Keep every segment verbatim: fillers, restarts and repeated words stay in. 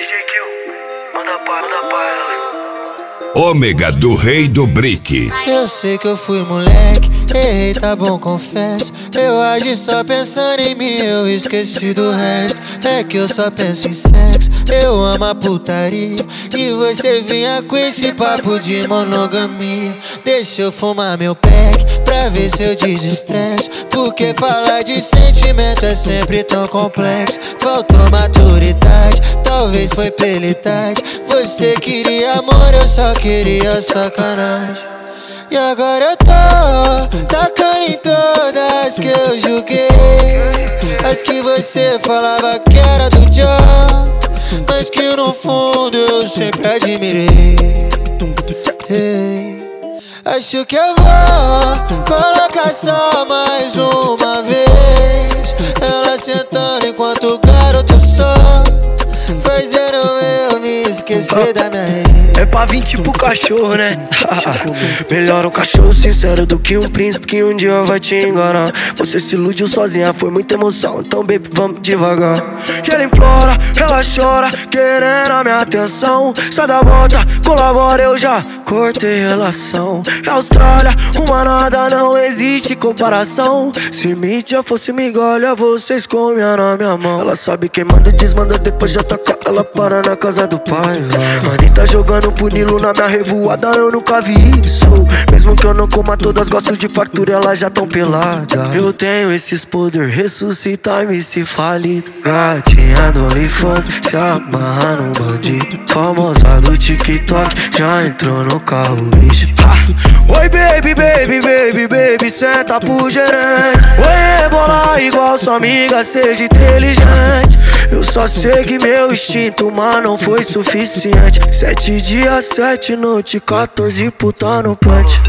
Kill, manda pra, manda pra elas. Ômega do Rei do Brick. Eu sei que eu fui moleque, errei, tá bom, confesso. Eu agi só pensando em mim, eu esqueci do resto. É que eu só penso em sexo, eu amo a putaria. E você vinha com esse papo de monogamia. Deixa eu fumar meu pack, pra ver se eu desestresso. Porque falar de sentimento é sempre tão complexo. Faltou maturidade, talvez foi pela idade. Você queria amor, eu só queria sacanagem. E agora eu tô tacando em todas que eu julguei. As que você falava que era do John, mas que no fundo eu sempre admirei. Hey, acho que eu vou colocar só mais uma vez. Ela sentando enquanto o garoto só fazendo eu me esquecer da minha rede. É pra vir tipo cachorro, né? Melhor um cachorro sincero do que um príncipe que um dia vai te enganar. Você se iludiu sozinha, foi muita emoção, então baby, vamos devagar. E ela implora, ela chora, querendo a minha atenção. Sai da volta, colabora, eu já cortei relação. É Austrália, uma nada, não existe comparação. Se mídia fosse migalha, vocês comiam na minha mão. Ela sabe quem manda, desmanda, depois já taca, ela para na casa do pai. Anitta jogando punilo na minha revoada, eu nunca vi isso. Mesmo que eu não coma todas, gosto de fartura, elas já tão pelada. Eu tenho esses poder, ressuscitar me se falido. Gatinha do OnlyFans, se amarra num bandido. Famosa do TikTok, já entrou no carro, bicho. ah. Oi baby, baby, baby, baby, senta pro gerente. Oi rebola igual sua amiga, seja inteligente. Eu só segui meu instinto, mas não foi suficiente. Sete dias, sete noites, quatorze puta no punch.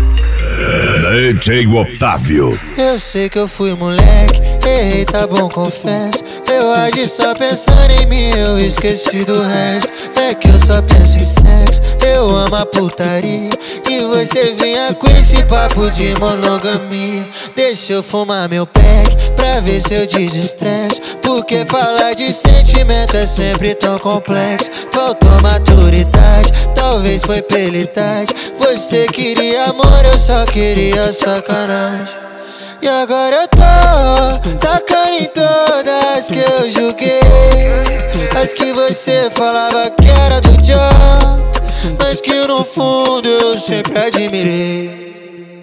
D J Otávio. Eu sei que eu fui moleque, errei, tá bom, confesso. Eu agi só pensando em mim, eu esqueci do resto. É que eu só penso em sexo, eu amo a putaria. E você vinha com esse papo de monogamia. Deixa eu fumar meu pack, pra ver se eu desestresso. Porque falar de sentimento é sempre tão complexo. Faltou maturidade, talvez foi pela idade. Você queria amor, eu só queria sacanagem. E agora eu tô tacando em todas que eu julguei. As que você falava que era do John, mas que no fundo eu sempre admirei.